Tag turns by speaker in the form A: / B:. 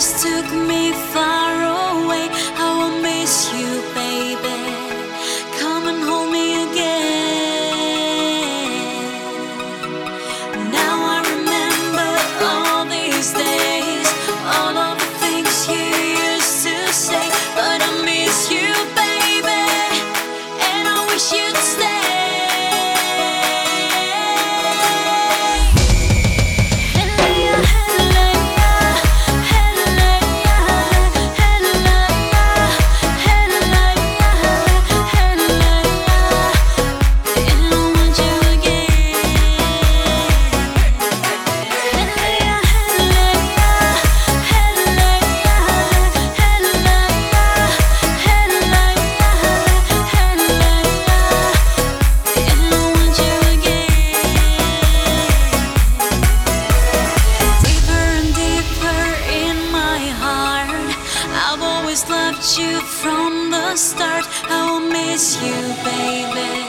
A: just took me far away. I will miss you, baby. Come and hold me again. Now I remember all these days, all of the things you used to say. But I miss you, baby, and I wish you'd stay. I've always loved you from the start. I will miss you, baby.